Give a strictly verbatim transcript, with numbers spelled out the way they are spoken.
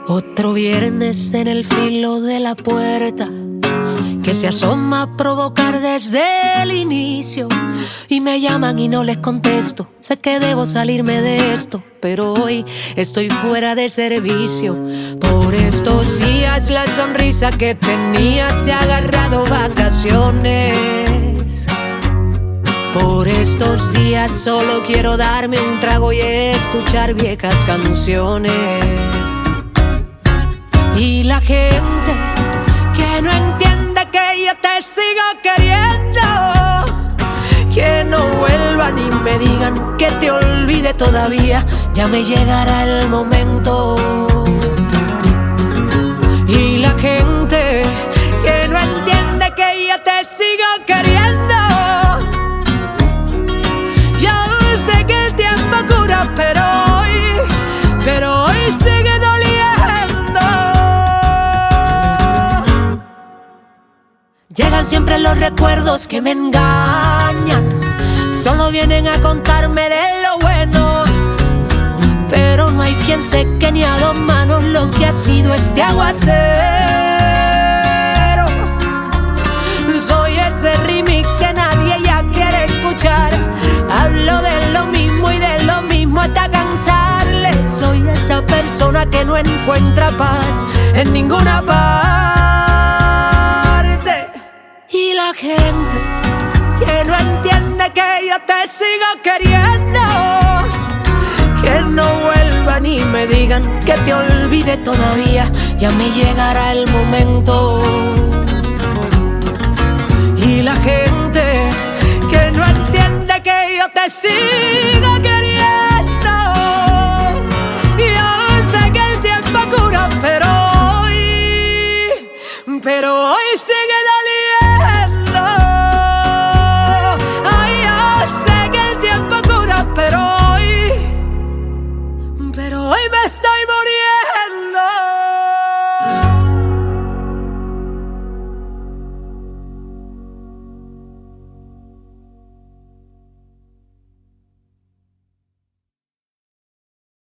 Otro viernes en el filo de la puerta que se asoma a provocar desde el inicio. Y me llaman y no les contesto. Sé que debo salirme de esto, pero hoy estoy fuera de servicio. Por estos días la sonrisa que tenía se ha agarrado vacaciones. Por estos días solo quiero darme un trago y escuchar viejas canciones. Y la gente que no entiende que yo te sigo queriendo, que no vuelvan y me digan que te olvide todavía, ya me llegará el momento. Y la gente que no entiende que yo te sigo queriendo, yo sé que el tiempo cura, pero hoy, pero hoy sigue doliendo. Llegan siempre los recuerdos que me engañan, solo vienen a contarme de lo bueno, pero no hay quien seque ni a dos manos lo que ha sido este aguacero. Soy ese remix que nadie ya quiere escuchar. Hablo de lo mismo y de lo mismo hasta cansarle. Soy esa persona que no encuentra paz en ninguna parte. Y la gente que no entiende que yo te sigo queriendo, que no vuelvan y me digan que te olvide todavía, ya me llegará el momento. Y la gente que no entiende que yo te sigo queriendo, yo sé que el tiempo cura, pero hoy, pero